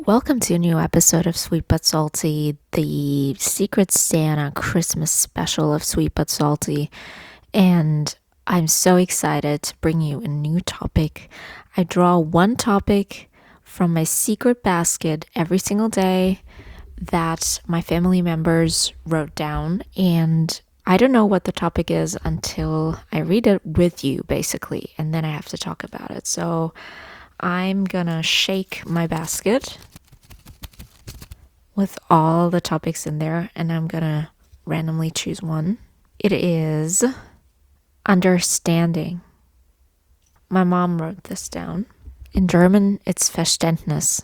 Welcome to a new episode of Sweet But Salty, the Secret Santa Christmas special of Sweet But Salty. And I'm so excited to bring you a new topic. I draw one topic from my secret basket every single day that my family members wrote down. And I don't know what the topic is until I read it with you, basically. And then I have to talk about it. So I'm gonna shake my basket with all the topics in there, and I'm gonna randomly choose one. It is understanding. My mom wrote this down. In German, it's Verständnis.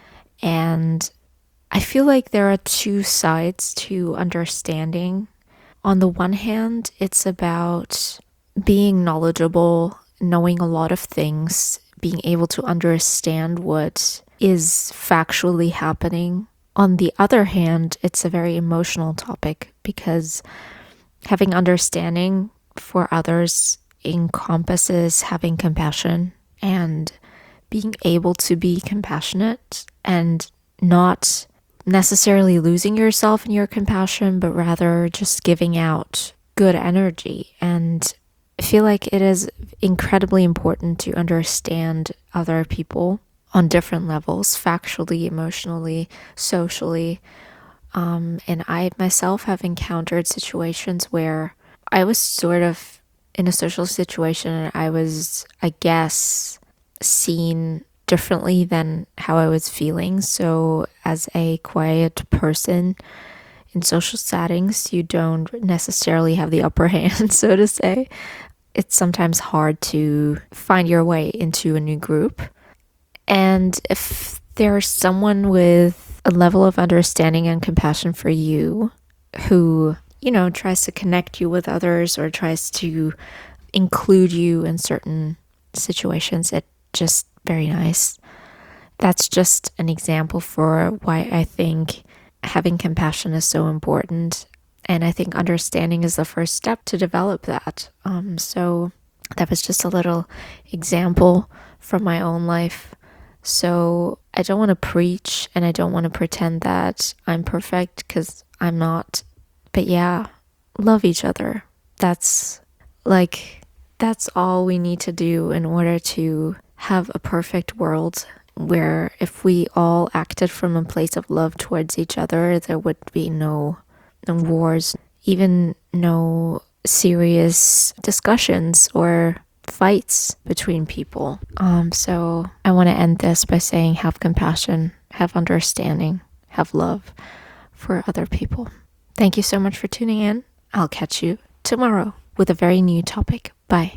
And I feel like there are two sides to understanding. On the one hand, it's about being knowledgeable, knowing a lot of things, being able to understand what is factually happening. On the other hand, it's a very emotional topic because having understanding for others encompasses having compassion and being able to be compassionate and not necessarily losing yourself in your compassion, but rather just giving out good energy. And I feel like it is incredibly important to understand other people on different levels, factually, emotionally, socially. And I myself have encountered situations where I was sort of in a social situation and I was, I guess, seen differently than how I was feeling. So as a quiet person in social settings, you don't necessarily have the upper hand, so to say. It's sometimes hard to find your way into a new group. And if there's someone with a level of understanding and compassion for you who, tries to connect you with others or tries to include you in certain situations, it's just very nice. That's just an example for why I think having compassion is so important. And I think understanding is the first step to develop that. So that was just a little example from my own life. So I don't want to preach and I don't want to pretend that I'm perfect because I'm not. But yeah, love each other. That's all we need to do in order to have a perfect world where if we all acted from a place of love towards each other, there would be no wars, even no serious discussions or fights between people. So I want to end this by saying have compassion, have understanding, have love for other people. Thank you so much for tuning in. I'll catch you tomorrow with a very new topic. Bye.